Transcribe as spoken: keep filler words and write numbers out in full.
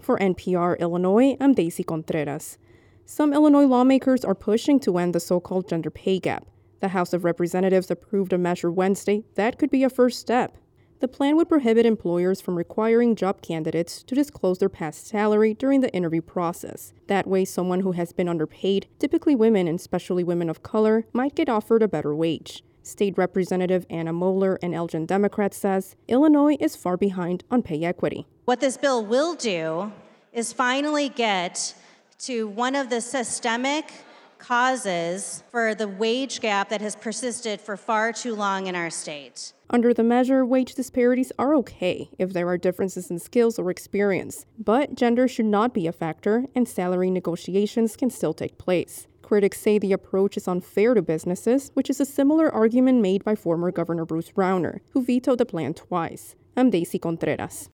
For N P R Illinois, I'm Daisy Contreras. Some Illinois lawmakers are pushing to end the so-called gender pay gap. The House of Representatives approved a measure Wednesday that could be a first step. The plan would prohibit employers from requiring job candidates to disclose their past salary during the interview process. That way, someone who has been underpaid, typically women and especially women of color, might get offered a better wage. State Representative Anna Moeller, an Elgin Democrat, says Illinois is far behind on pay equity. What this bill will do is finally get to one of the systemic causes for the wage gap that has persisted for far too long in our state. Under the measure, wage disparities are okay if there are differences in skills or experience, but gender should not be a factor and salary negotiations can still take place. Critics say the approach is unfair to businesses, which is a similar argument made by former Governor Bruce Rauner, who vetoed the plan twice. I'm Daisy Contreras.